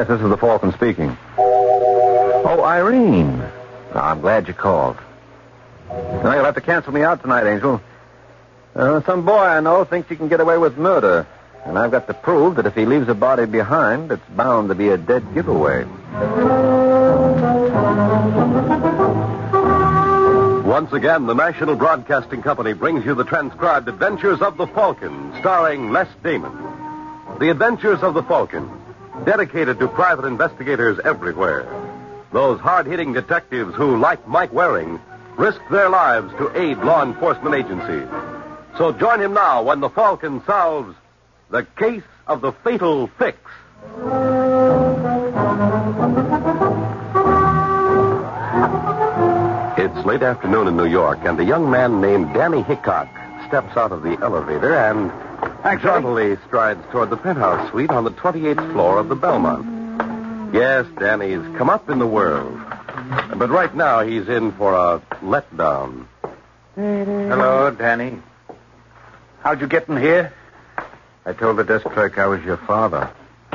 Yes, this is the Falcon speaking. Oh, Irene. Oh, I'm glad you called. No, you'll have to cancel me out tonight, Angel. Some boy I know thinks he can get away with murder. And I've got to prove that if he leaves a body behind, it's bound to be a dead giveaway. Once again, the National Broadcasting Company brings you the transcribed Adventures of the Falcon, starring Les Damon. The Adventures of the Falcon, dedicated to private investigators everywhere. Those hard-hitting detectives who, like Mike Waring, risk their lives to aid law enforcement agencies. So join him now when the Falcon solves the case of the fatal fix. It's late afternoon in New York, and a young man named Danny Hickok steps out of the elevator and jauntily strides toward the penthouse suite on the 28th floor of the Belmont. Yes, Danny's come up in the world. But right now he's in for a letdown. Hello, Danny. How'd you get in here? I told the desk clerk I was your father.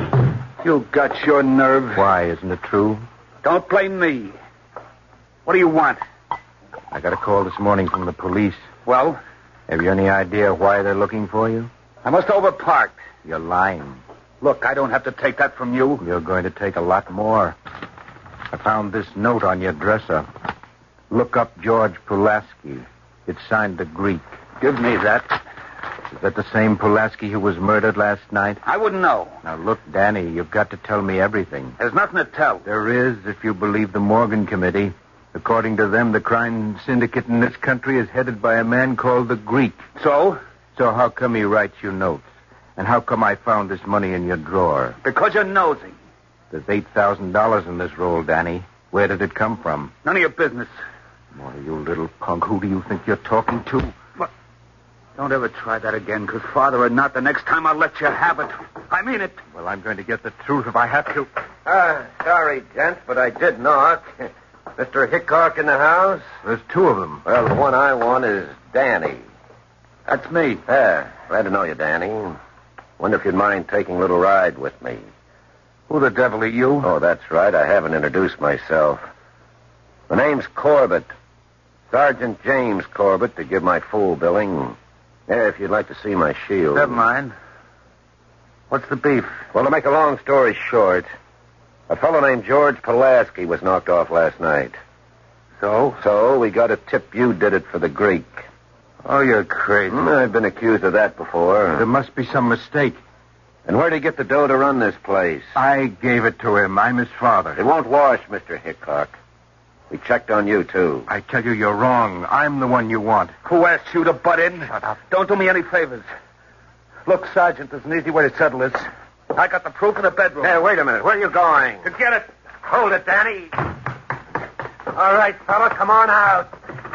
You got your nerve. Why, isn't it true? Don't blame me. What do you want? I got a call this morning from the police. Well? Have you any idea why they're looking for you? I must have overparked. You're lying. Look, I don't have to take that from you. You're going to take a lot more. I found this note on your dresser. Look up George Pulaski. It's signed the Greek. Give me that. Is that the same Pulaski who was murdered last night? I wouldn't know. Now, look, Danny, you've got to tell me everything. There's nothing to tell. There is, if you believe the Morgan Committee. According to them, the crime syndicate in this country is headed by a man called the Greek. So? So how come he writes you notes? And how come I found this money in your drawer? Because you're nosy. There's $8,000 in this roll, Danny. Where did it come from? None of your business. Boy, you little punk. Who do you think you're talking to? What? Don't ever try that again, because father or not, the next time I'll let you have it. I mean it. Well, I'm going to get the truth if I have to. Sorry, gents, but I did knock. Mr. Hickok in the house? There's two of them. Well, the one I want is Danny. That's me. Glad to know you, Danny. Wonder if you'd mind taking a little ride with me. Who the devil are you? Oh, that's right. I haven't introduced myself. The name's Corbett. Sergeant James Corbett, to give my full billing. Yeah, if you'd like to see my shield. Never mind. What's the beef? Well, to make a long story short, a fellow named George Pulaski was knocked off last night. So? So we got a tip you did it for the Greek. Oh, you're crazy. I've been accused of that before. There must be some mistake. And where'd he get the dough to run this place? I gave it to him. I'm his father. It won't wash, Mr. Hickok. We checked on you, too. I tell you, you're wrong. I'm the one you want. Who asked you to butt in? Shut up. Don't do me any favors. Look, Sergeant, there's an easy way to settle this. I got the proof in the bedroom. Hey, wait a minute. Where are you going? To get it. Hold it, Danny. All right, fella, come on out.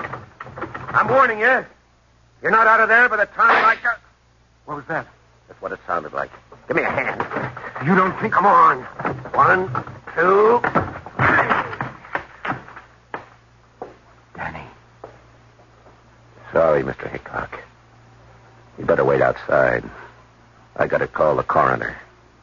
I'm warning you. You're not out of there by the time I got... What was that? That's what it sounded like. Give me a hand. You don't think... Come on. 1, 2... Danny. Sorry, Mr. Hickok. You better wait outside. I gotta call the coroner.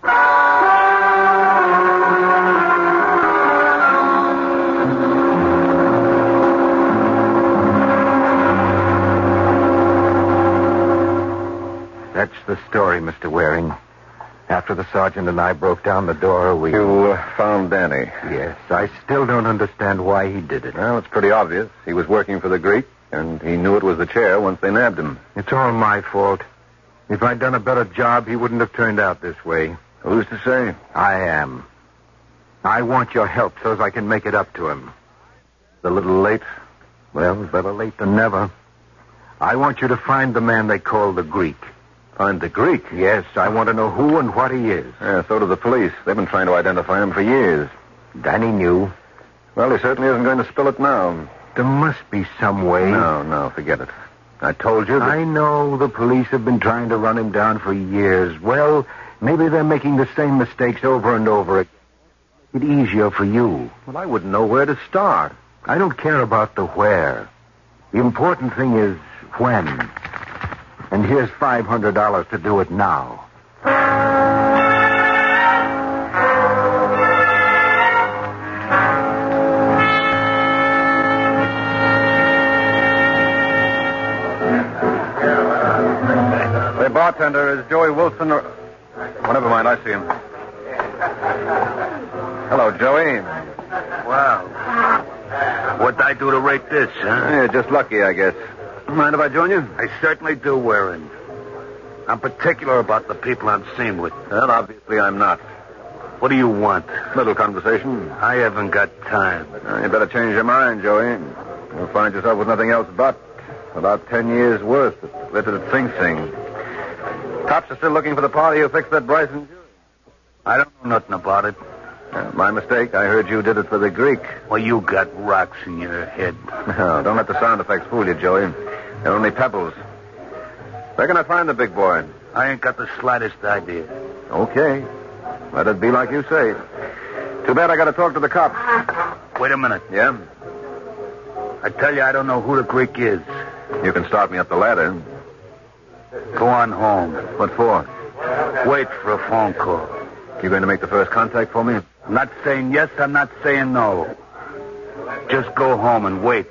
That's the story, Mr. Waring. After the sergeant and I broke down the door, we... You found Danny? Yes. I still don't understand why he did it. Well, it's pretty obvious. He was working for the Greek, and he knew it was the chair once they nabbed him. It's all my fault. If I'd done a better job, he wouldn't have turned out this way. Who's to say? I am. I want your help so as I can make it up to him. A little late? Well, better late than never. I want you to find the man they call the Greek. Find the Greek? Yes, I want to know who and what he is. Yeah, so do the police. They've been trying to identify him for years. Danny knew. Well, he certainly isn't going to spill it now. There must be some way. No, forget it. I told you that... I know the police have been trying to run him down for years. Well, maybe they're making the same mistakes over and over again. Make it easier for you. Well, I wouldn't know where to start. I don't care about the where. The important thing is when. And here's $500 to do it now. Hey, bartender, is Joey Wilson or... Oh, never mind, I see him. Hello, Joey. Well, what'd I do to rate this, huh? Yeah, just lucky, I guess. Mind if I join you? I certainly do, Waring. I'm particular about the people I'm seen with. Well, obviously I'm not. What do you want? Little conversation. I haven't got time. You better change your mind, Joey. You'll find yourself with nothing else but about 10 years' worth at Little Sing Sing. Cops are still looking for the party who fixed that Bryson jury. I don't know nothing about it. My mistake. I heard you did it for the Greek. Well, you got rocks in your head. No, don't let the sound effects fool you, Joey. They're only pebbles. Where can I find the big boy? I ain't got the slightest idea. Okay. Let it be like you say. Too bad I got to talk to the cops. Wait a minute. Yeah? I tell you, I don't know who the Greek is. You can start me up the ladder. Go on home. What for? Wait for a phone call. You going to make the first contact for me? I'm not saying yes, I'm not saying no. Just go home and wait.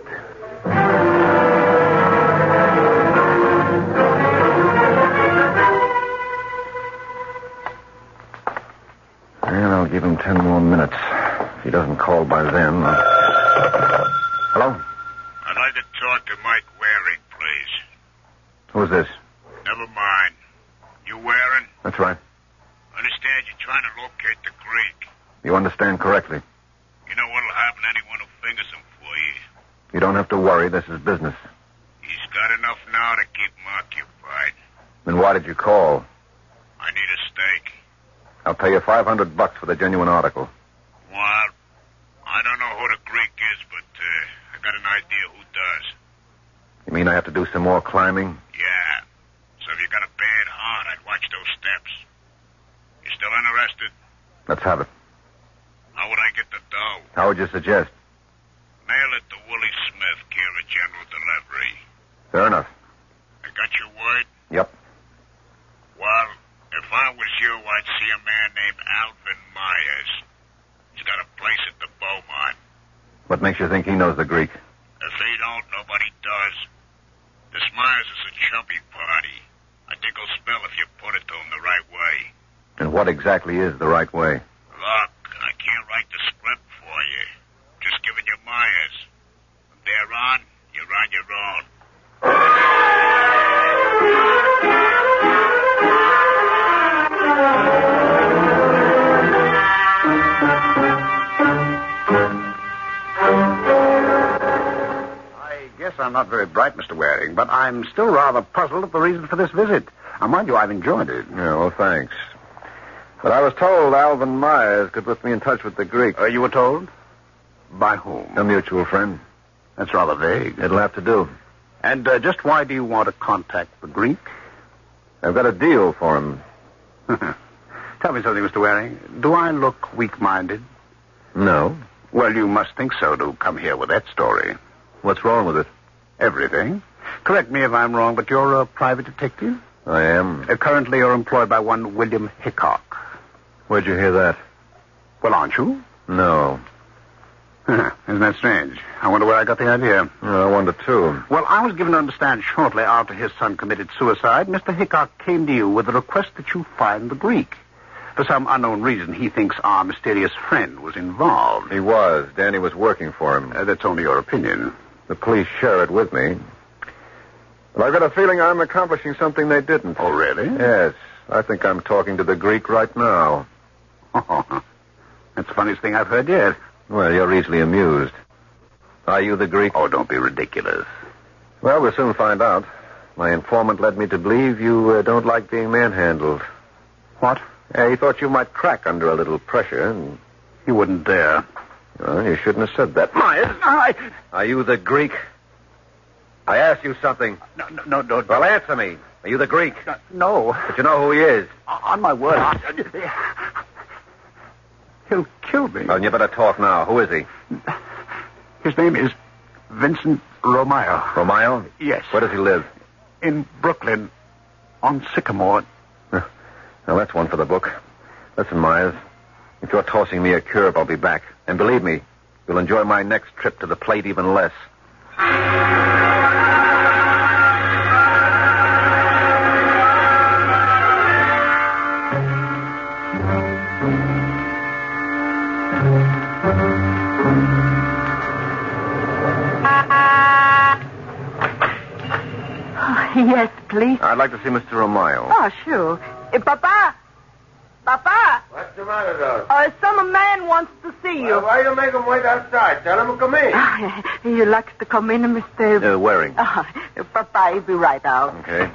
Well, I'll give him 10 more minutes. If he doesn't call by then... Hello? I'd like to talk to Mike Waring, please. Who's this? Never mind. You Waring? That's right. Understand you're trying to locate the Greek. You understand correctly. You know what'll happen to anyone who fingers him for you. You don't have to worry. This is business. He's got enough now to keep him occupied. Then why did you call? I need a stake. I'll pay you $500 for the genuine article. Well, I don't know who the Greek is, but I got an idea who does. You mean I have to do some more climbing? Yeah. So if you got a bad heart, I'd watch those steps. You still interested? Let's have it. How would I get the dough? How would you suggest? Mail it to Willie Smith, care of General Delivery. Fair enough. I got your word? Yep. Well, if I was you, I'd see a man named Alvin Myers. He's got a place at the Beaumont. What makes you think he knows the Greek? If he don't, nobody does. This Myers is a chumpy party. I think he'll spill if you put it to him the right way. And what exactly is the right way? Look, I can't write the script for you. Just giving you Myers. From there on, you're on your own. I guess I'm not very bright, Mr. Waring, but I'm still rather puzzled at the reason for this visit. Mind you, I've enjoyed it. Yeah, well, thanks. But I was told Alvin Myers could put me in touch with the Greek. You were told? By whom? A mutual friend. That's rather vague. It'll have to do. And just why do you want to contact the Greek? I've got a deal for him. Tell me something, Mr. Waring. Do I look weak-minded? No. Well, you must think so to come here with that story. What's wrong with it? Everything. Correct me if I'm wrong, but you're a private detective? I am. Currently, you're employed by one William Hickok. Where'd you hear that? Well, aren't you? No. Isn't that strange? I wonder where I got the idea. I wonder, too. Well, I was given to understand shortly after his son committed suicide, Mr. Hickok came to you with a request that you find the Greek. For some unknown reason, he thinks our mysterious friend was involved. He was. Danny was working for him. That's only your opinion. The police share it with me. But I've got a feeling I'm accomplishing something they didn't. Oh, really? Yes. I think I'm talking to the Greek right now. Oh, that's the funniest thing I've heard yet. Well, you're easily amused. Are you the Greek? Oh, don't be ridiculous. Well, we'll soon find out. My informant led me to believe you don't like being manhandled. What? He thought you might crack under a little pressure. And... You wouldn't dare. Well, you shouldn't have said that. Myers! Are you the Greek? I asked you something. No. Well, answer me. Are you the Greek? No. But you know who he is. On my word. He'll kill me. Well, you better talk now. Who is he? His name is Vincent Romeo. Romeo? Yes. Where does he live? In Brooklyn, on Sycamore. Well, that's one for the book. Listen, Myers, if you're tossing me a curve, I'll be back. And believe me, you'll enjoy my next trip to the plate even less. I'd like to see Mr. Romayo. Oh, sure. Papa! Papa! What's the matter, Rose? Some man wants to see you. Why you make him wait outside? Tell him to come in. You like to come in, Mr. Waring. Papa, he'll be right out. Okay.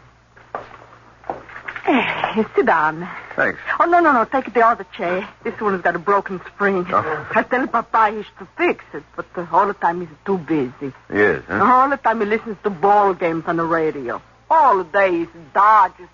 Sit down. Thanks. Oh, no. Take the other chair. This one has got a broken spring. Oh. I tell Papa he should fix it, but all the time he's too busy. Yes, huh? All the time he listens to ball games on the radio. All the days, Dodgers.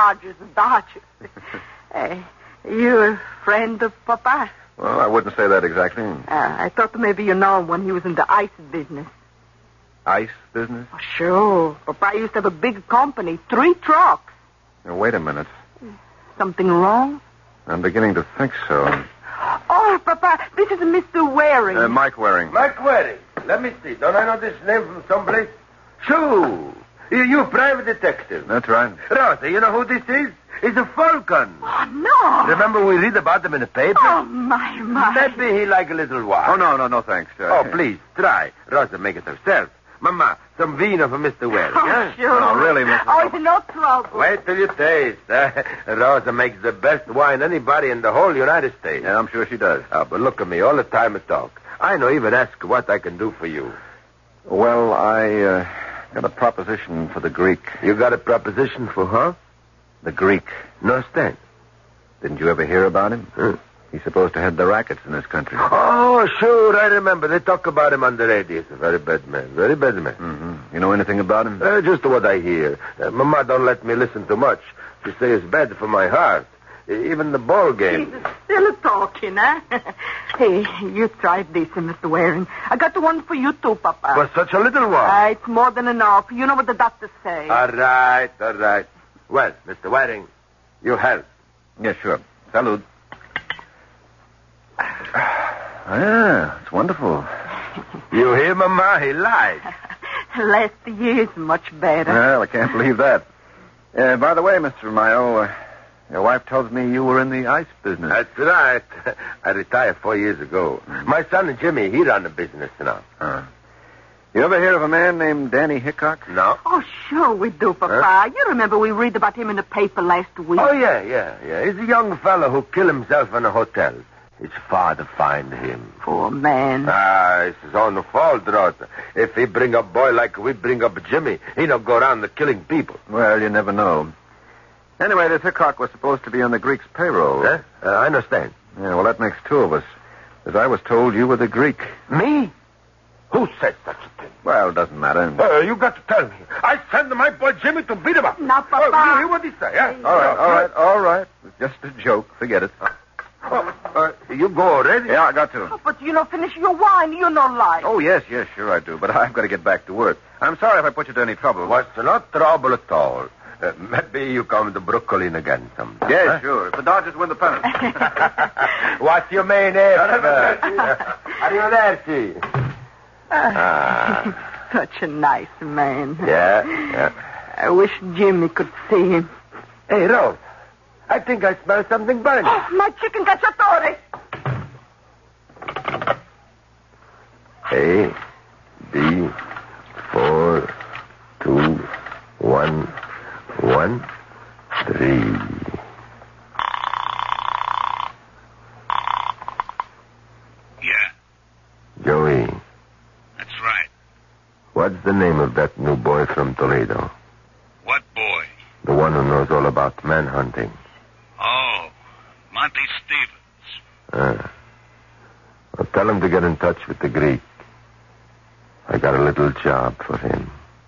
You a friend of Papa? Well, I wouldn't say that exactly. I thought maybe you know him when he was in the ice business. Ice business? Oh, sure. Papa used to have a big company, 3 trucks. Now, wait a minute. Something wrong? I'm beginning to think so. Oh, Papa, this is Mr. Waring. Mike Waring. Mike Waring. Let me see. Don't I know this name from someplace? Sure. You a private detective. That's right. Rosa, you know who this is? It's a falcon. Oh, no. Remember we read about them in the paper? Oh, my. Maybe he like a little while. Oh, no, thanks. Oh, please, try. Rosa, make it herself. Mama, some vino for Mr. Waring, huh? Sure. No, really, Mr. Oh, it's no trouble. Wait till you taste. Rosa makes the best wine anybody in the whole United States. Yeah, I'm sure she does. Oh, but look at me, all the time I talk. I don't even ask what I can do for you. Well, I got a proposition for the Greek. You got a proposition for her? The Greek. No stand. Didn't you ever hear about him? Huh? He's supposed to head the rackets in this country. Oh, sure, I remember. They talk about him on the radio. He's a very bad man. Very bad man. Mm-hmm. You know anything about him? Just what I hear. Mama don't let me listen too much. She says it's bad for my heart. Even the ball game. He's still talking, huh? Hey, you tried this, Mr. Waring. I got one for you, too, Papa. For such a little one. It's more than enough. You know what the doctors say. All right. Well, Mr. Waring, you help. Yeah, sure. Salud. Yeah, it's wonderful. You hear, Mama? He lied. Last year's much better. Well, I can't believe that. By the way, Mr. Mayo, your wife tells me you were in the ice business. That's right. I retired 4 years ago. My son Jimmy, he run the business now. You ever hear of a man named Danny Hickok? No. Oh, sure we do, Papa. Huh? You remember we read about him in the paper last week. Oh, yeah. He's a young fellow who killed himself in a hotel. His father find him. Poor man. It's his own fault, Rosa. If he bring up boy like we bring up Jimmy, he don't go around killing people. Well, you never know. Anyway, this Hickok was supposed to be on the Greek's payroll. I understand. Yeah, well, that makes 2 of us. As I was told, you were the Greek. Me? Who said such a thing? Well, it doesn't matter. You got to tell me. I sent my boy Jimmy to beat him up. Now, Papa. You hear what he say, huh? All right. It's just a joke. Forget it. You go already? Yeah, I got to. Oh, but finish your wine. You know life. Oh, yes, sure I do. But I've got to get back to work. I'm sorry if I put you to any trouble. What's not trouble at all. Maybe you come to Brooklyn again sometime. Yes, sure. If the Dodgers win the pennant. What's your main name? Arrivederci. Such a nice man. Yeah. I wish Jimmy could see him. Hey, Rose. I think I smell something burning. Oh, my chicken cacciatore. A, B, 4, 2, 1, 1, 3. Yeah, Joey, that's right. what's the name of that new boy from Toledo? What boy? The one who knows all about manhunting. Oh, Monty Stevens. Well, tell him to get in touch with the Greek. I got a little job for him.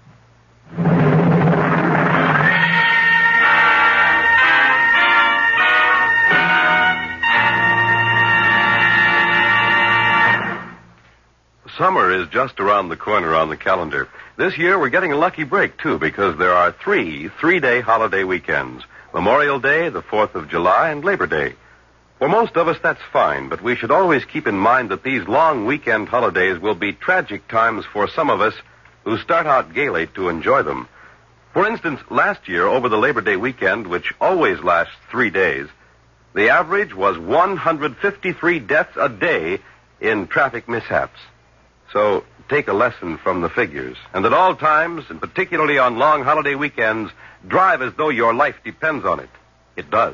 Summer is just around the corner on the calendar. This year we're getting a lucky break, too, because there are 3 three-day holiday weekends. Memorial Day, the 4th of July, and Labor Day. For most of us, that's fine, but we should always keep in mind that these long weekend holidays will be tragic times for some of us who start out gaily to enjoy them. For instance, last year, over the Labor Day weekend, which always lasts 3 days, the average was 153 deaths a day in traffic mishaps. So take a lesson from the figures. And at all times, and particularly on long holiday weekends, drive as though your life depends on it. It does.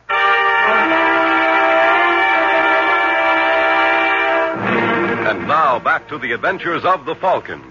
And now, back to the adventures of the Falcon.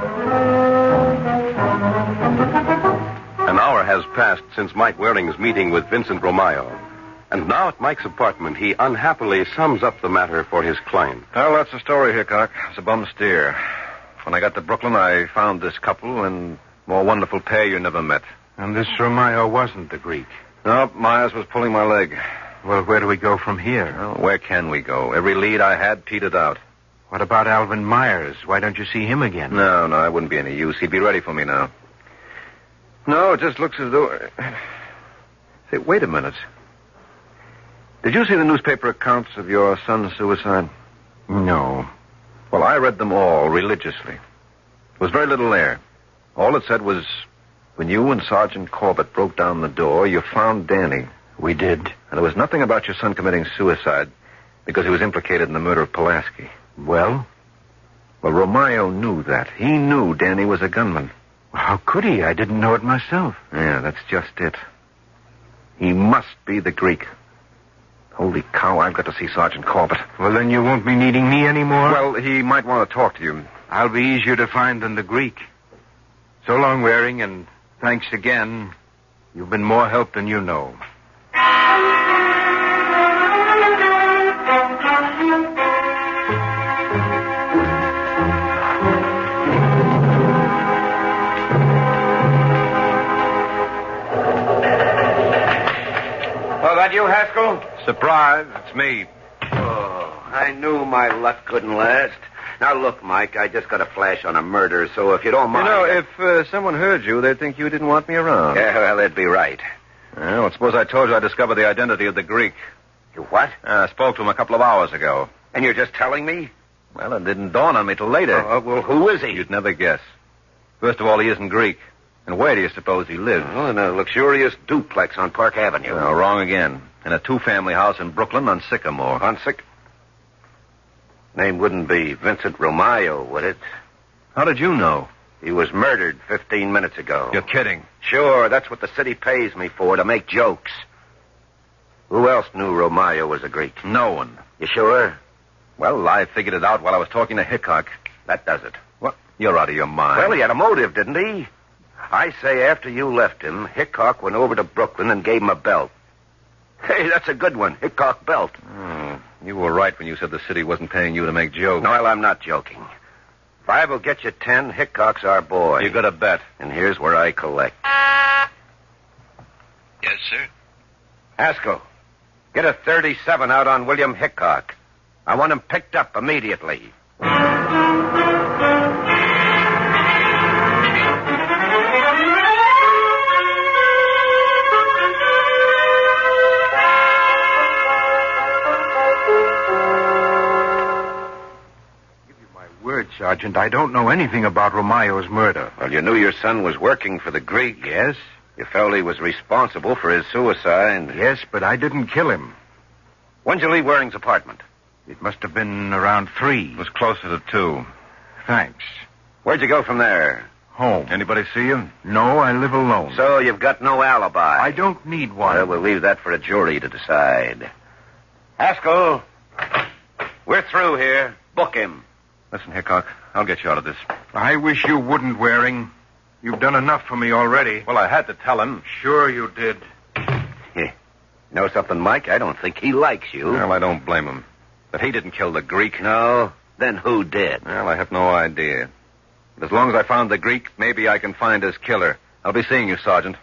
An hour has passed since Mike Waring's meeting with Vincent Romayo. And now at Mike's apartment, he unhappily sums up the matter for his client. Well, that's the story, Hickok. It's a bum steer. When I got to Brooklyn, I found this couple and more wonderful pair you never met. And this Romayo wasn't the Greek. No, Myers was pulling my leg. Well, where do we go from here? Well, where can we go? Every lead I had petered out. What about Alvin Myers? Why don't you see him again? No, that wouldn't be any use. He'd be ready for me now. No, it just looks as though... Say, wait a minute. Did you see the newspaper accounts of your son's suicide? No. Well, I read them all religiously. There was very little there. All it said was, when you and Sergeant Corbett broke down the door, you found Danny. We did. And there was nothing about your son committing suicide because he was implicated in the murder of Pulaski. Well? Well, Romayo knew that. He knew Danny was a gunman. Well, how could he? I didn't know it myself. Yeah, that's just it. He must be the Greek. Holy cow, I've got to see Sergeant Corbett. Well, then you won't be needing me anymore? Well, he might want to talk to you. I'll be easier to find than the Greek. So long, Waring, and thanks again. You've been more help than you know. Oh, that you, Haskell? Surprise, it's me. Oh, I knew my luck couldn't last. Now, look, Mike, I just got a flash on a murder, so if you don't mind... You know, if someone heard you, they'd think you didn't want me around. Yeah, well, they'd be right. Well, suppose I told you I discovered the identity of the Greek. You what? I spoke to him a couple of hours ago. And you're just telling me? Well, it didn't dawn on me till later. Well, who is he? You'd never guess. First of all, he isn't Greek. And where do you suppose he lives? Oh, in a luxurious duplex on Park Avenue. No, wrong again. In a two-family house in Brooklyn on Sycamore. On Name wouldn't be Vincent Romayo, would it? How did you know? He was murdered 15 minutes ago. You're kidding. Sure, that's what the city pays me for, to make jokes. Who else knew Romayo was a Greek? No one. You sure? Well, I figured it out while I was talking to Hickok. That does it. What? You're out of your mind. Well, he had a motive, didn't he? I say after you left him, Hickok went over to Brooklyn and gave him a belt. Hey, that's a good one. Hickok belt. You were right when you said the city wasn't paying you to make jokes. No, well, I'm not joking. 5 will get you 10. Hickok's our boy. You got a bet. And here's where I collect. Yes, sir? Haskell, get a 37 out on William Hickok. I want him picked up immediately. Sergeant, I don't know anything about Romayo's murder. Well, you knew your son was working for the Greek. Yes? You felt he was responsible for his suicide. Yes, but I didn't kill him. When'd you leave Waring's apartment? It must have been around 3. It was closer to 2. Thanks. Where'd you go from there? Home. Anybody see you? No, I live alone. So you've got no alibi. I don't need one. Well, we'll leave that for a jury to decide. Haskell, we're through here. Book him. Listen, Hickok, I'll get you out of this. I wish you wouldn't, Waring. You've done enough for me already. Well, I had to tell him. Sure you did. You know something, Mike? I don't think he likes you. Well, I don't blame him. But he didn't kill the Greek. No? Then who did? Well, I have no idea. But as long as I found the Greek, maybe I can find his killer. I'll be seeing you, Sergeant.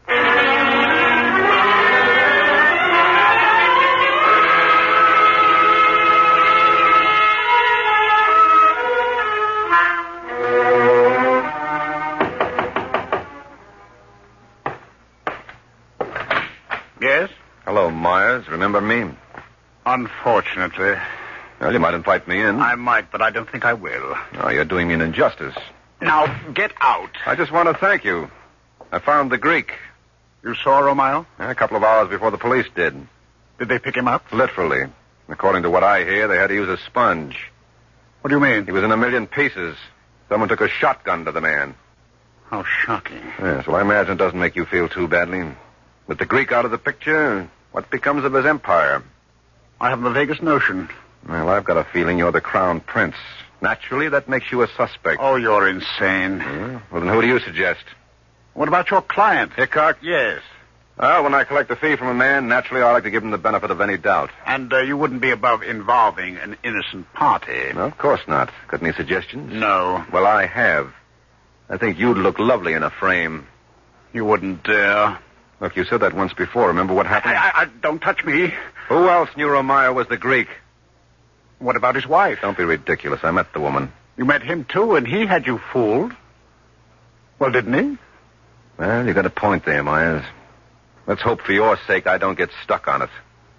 Yes? Hello, Myers. Remember me? Unfortunately. Well, you might invite me in. I might, but I don't think I will. Oh, you're doing me an injustice. Now, get out. I just want to thank you. I found the Greek. You saw Romayo? A couple of hours before the police did. Did they pick him up? Literally. According to what I hear, they had to use a sponge. What do you mean? He was in a million pieces. Someone took a shotgun to the man. How shocking. Yes, well, I imagine it doesn't make you feel too badly. With the Greek out of the picture, what becomes of his empire? I haven't the vaguest notion. Well, I've got a feeling you're the crown prince. Naturally, that makes you a suspect. Oh, you're insane. Well, then who do you suggest? What about your client? Hickok? Yes. Well, when I collect a fee from a man, naturally I like to give him the benefit of any doubt. And you wouldn't be above involving an innocent party? No, of course not. Got any suggestions? No. Well, I have. I think you'd look lovely in a frame. You wouldn't dare. Look, you said that once before. Remember what happened? Don't touch me. Who else knew Romayo was the Greek? What about his wife? Don't be ridiculous. I met the woman. You met him, too, and he had you fooled. Well, didn't he? Well, you got a point there, Myers. Let's hope for your sake I don't get stuck on it.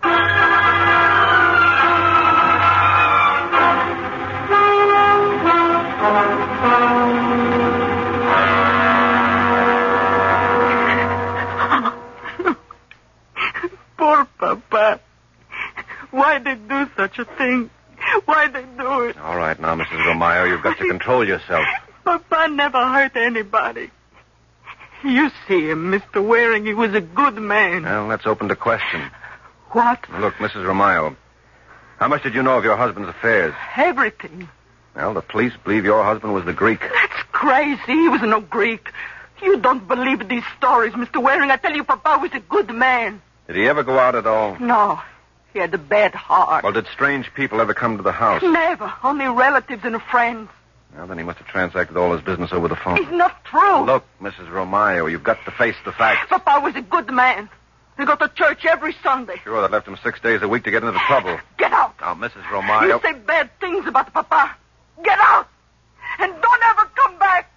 Poor Papa. Why they do such a thing? Why they do it? All right, now, Mrs. Romayo, you've got to control yourself. Papa never hurt anybody. You see him, Mr. Waring. He was a good man. Well, that's open to question. What? Look, Mrs. Romayo, how much did you know of your husband's affairs? Everything. Well, the police believe your husband was the Greek. That's crazy. He was no Greek. You don't believe these stories, Mr. Waring. I tell you, Papa was a good man. Did he ever go out at all? No. He had a bad heart. Well, did strange people ever come to the house? Never. Only relatives and friends. Well, then he must have transacted all his business over the phone. It's not true. Look, Mrs. Romayo, you've got to face the facts. Papa was a good man. He go to church every Sunday. Sure, that left him 6 days a week to get into trouble. Get out. Now, Mrs. Romayo... You say bad things about Papa. Get out. And don't ever come back.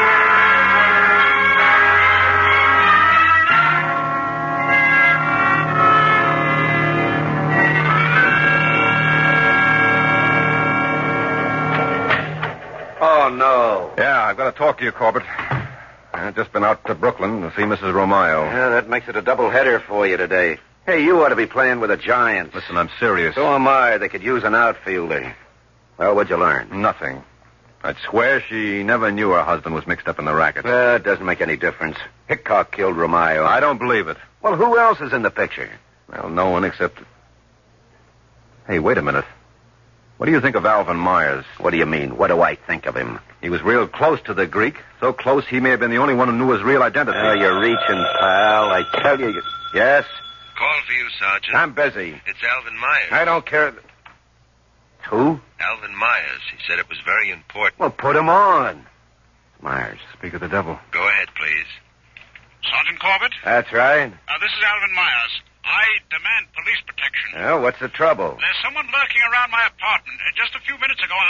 Oh, no. Yeah, I've got to talk to you, Corbett. I've just been out to Brooklyn to see Mrs. Romayo. Yeah, that makes it a double header for you today. Hey, you ought to be playing with the Giants. Listen, I'm serious. So am I. They could use an outfielder. Well, what'd you learn? Nothing. I'd swear she never knew her husband was mixed up in the racket. It doesn't make any difference. Hickok killed Romayo. I don't believe it. Well, who else is in the picture? Well, no one except... Hey, wait a minute. What do you think of Alvin Myers? What do you mean? What do I think of him? He was real close to the Greek. So close he may have been the only one who knew his real identity. You're reaching, pal. I tell you... Yes? Call for you, Sergeant. I'm busy. It's Alvin Myers. I don't care... Who? Alvin Myers. He said it was very important. Well, put him on. Myers. Speak of the devil. Go ahead, please. Sergeant Corbett? That's right. This is Alvin Myers. I demand police protection. Well, what's the trouble? There's someone lurking around my apartment. Just a few minutes ago,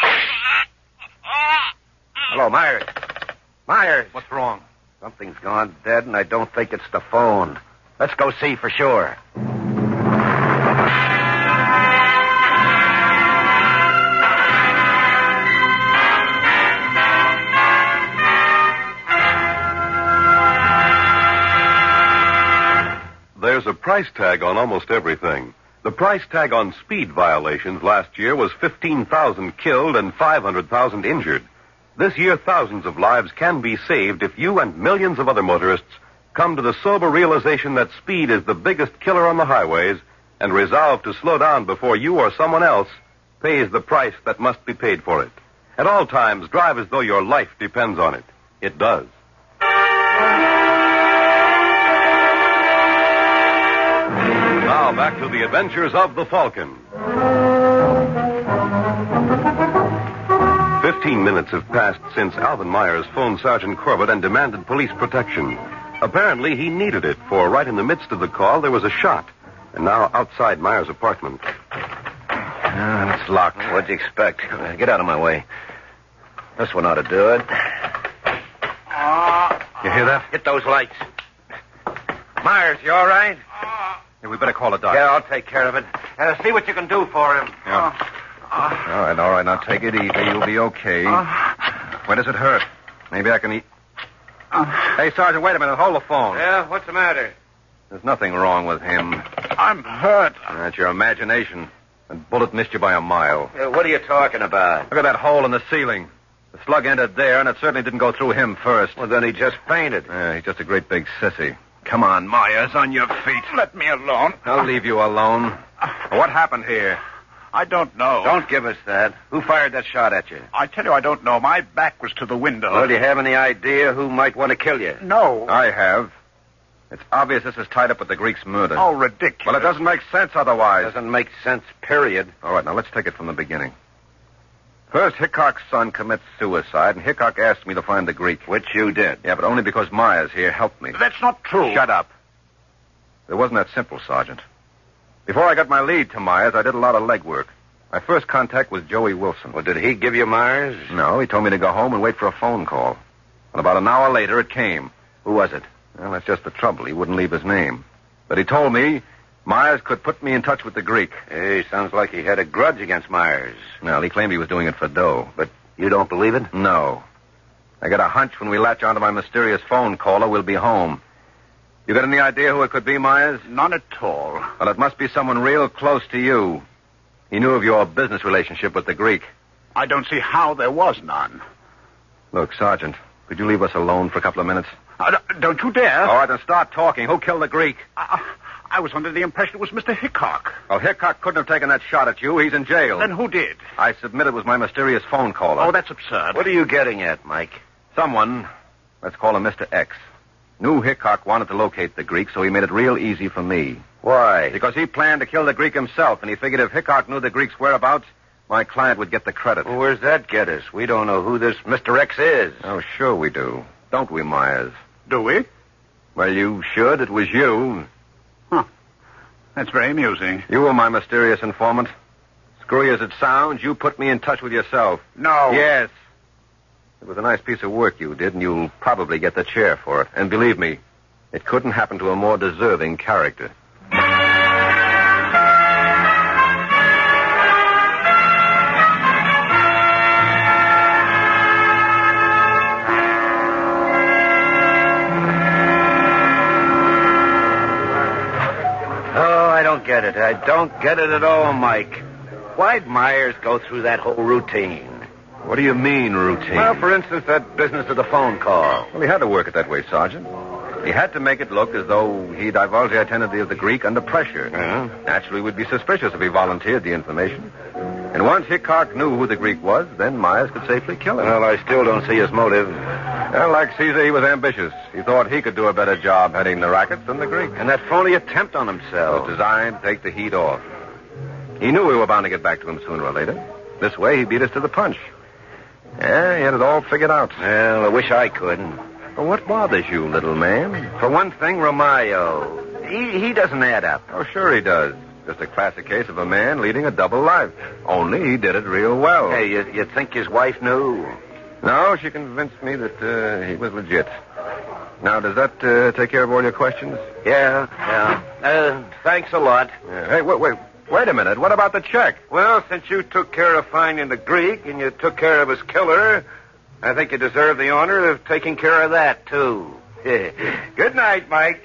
Hello, Myers. Myers. What's wrong? Something's gone dead, and I don't think it's the phone. Let's go see for sure. There's a price tag on almost everything. The price tag on speed violations last year was 15,000 killed and 500,000 injured. This year, thousands of lives can be saved if you and millions of other motorists come to the sober realization that speed is the biggest killer on the highways and resolve to slow down before you or someone else pays the price that must be paid for it. At all times, drive as though your life depends on it. It does. Now back to the adventures of the Falcon. 15 minutes have passed since Alvin Myers phoned Sergeant Corbett and demanded police protection. Apparently, he needed it, for right in the midst of the call, there was a shot. And now outside Myers' apartment. It's locked. What'd you expect? Get out of my way. This one ought to do it. You hear that? Hit those lights. Myers, you all right? Yeah, we better call a doctor. Yeah, I'll take care of it. See what you can do for him. Yeah. All right. Now take it easy. You'll be okay. Where does it hurt? Maybe I can eat. Hey, Sergeant, wait a minute. Hold the phone. Yeah, what's the matter? There's nothing wrong with him. I'm hurt. That's your imagination. And bullet missed you by a mile. What are you talking about? Look at that hole in the ceiling. The slug entered there, and it certainly didn't go through him first. Well, then he just fainted. Yeah, he's just a great big sissy. Come on, Myers, on your feet. Let me alone. I'll leave you alone. What happened here? I don't know. Don't give us that. Who fired that shot at you? I tell you, I don't know. My back was to the window. Well, do you have any idea who might want to kill you? No. I have. It's obvious this is tied up with the Greek's murder. Oh, ridiculous. Well, it doesn't make sense otherwise. Doesn't make sense, period. All right, now let's take it from the beginning. First, Hickok's son commits suicide, and Hickok asked me to find the Greek. Which you did. Yeah, but only because Myers here helped me. That's not true. Shut up. It wasn't that simple, Sergeant. Before I got my lead to Myers, I did a lot of legwork. My first contact was Joey Wilson. Well, did he give you Myers? No, he told me to go home and wait for a phone call. And about an hour later, it came. Who was it? Well, that's just the trouble. He wouldn't leave his name. But he told me Myers could put me in touch with the Greek. Hey, sounds like he had a grudge against Myers. Well, he claimed he was doing it for dough. But you don't believe it? No. I got a hunch when we latch onto my mysterious phone caller, we'll be home. You got any idea who it could be, Myers? None at all. Well, it must be someone real close to you. He knew of your business relationship with the Greek. I don't see how there was none. Look, Sergeant, could you leave us alone for a couple of minutes? Don't you dare. All right, then start talking. Who killed the Greek? I was under the impression it was Mr. Hickok. Well, Hickok couldn't have taken that shot at you. He's in jail. Then who did? I submit it was my mysterious phone caller. Oh, that's absurd. What are you getting at, Mike? Someone, let's call him Mr. X, knew Hickok wanted to locate the Greek, so he made it real easy for me. Why? Because he planned to kill the Greek himself, and he figured if Hickok knew the Greek's whereabouts, my client would get the credit. Well, where's that get us? We don't know who this Mr. X is. Oh, sure we do. Don't we, Myers? Do we? Well, you should. It was you. Huh. That's very amusing. You were my mysterious informant. Screwy as it sounds, you put me in touch with yourself. No. Yes. It was a nice piece of work you did, and you'll probably get the chair for it. And believe me, it couldn't happen to a more deserving character. I don't get it. I don't get it at all, Mike. Why'd Myers go through that whole routine? What do you mean, routine? Well, for instance, that business of the phone call. Well, he had to work it that way, Sergeant. He had to make it look as though he divulged the identity of the Greek under pressure. Naturally, we'd be suspicious if he volunteered the information. And once Hickok knew who the Greek was, then Myers could safely kill him. Well, I still don't see his motive. Well, like Caesar, he was ambitious. He thought he could do a better job heading the rackets than the Greek. And that phony attempt on It was himself. designed to take the heat off. He knew we were bound to get back to him sooner or later. This way, he beat us to the punch. Yeah, he had it all figured out. Well, I wish I could. Well, what bothers you, little man? For one thing, Romayo. He doesn't add up. Oh, sure he does. Just a classic case of a man leading a double life. Only he did it real well. Hey, you think his wife knew? No, she convinced me that he was legit. Now, does that take care of all your questions? Yeah. Thanks a lot. Hey, wait a minute. What about the check? Well, since you took care of finding the Greek and you took care of his killer, I think you deserve the honor of taking care of that, too. Good night, Mike.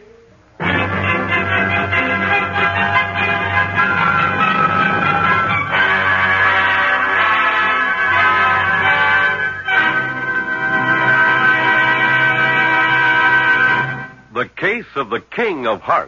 The Case of the King of Hearts.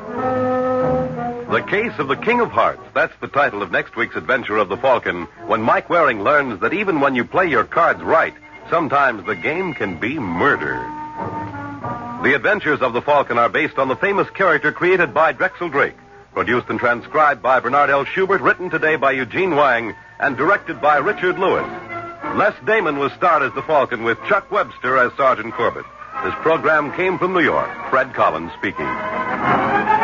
The Case of the King of Hearts. That's the title of next week's adventure of the Falcon, when Mike Waring learns that even when you play your cards right, sometimes the game can be murder. The Adventures of the Falcon are based on the famous character created by Drexel Drake, produced and transcribed by Bernard L. Schubert, written today by Eugene Wang, and directed by Richard Lewis. Les Damon was starred as the Falcon with Chuck Webster as Sergeant Corbett. This program came from New York. Fred Collins speaking.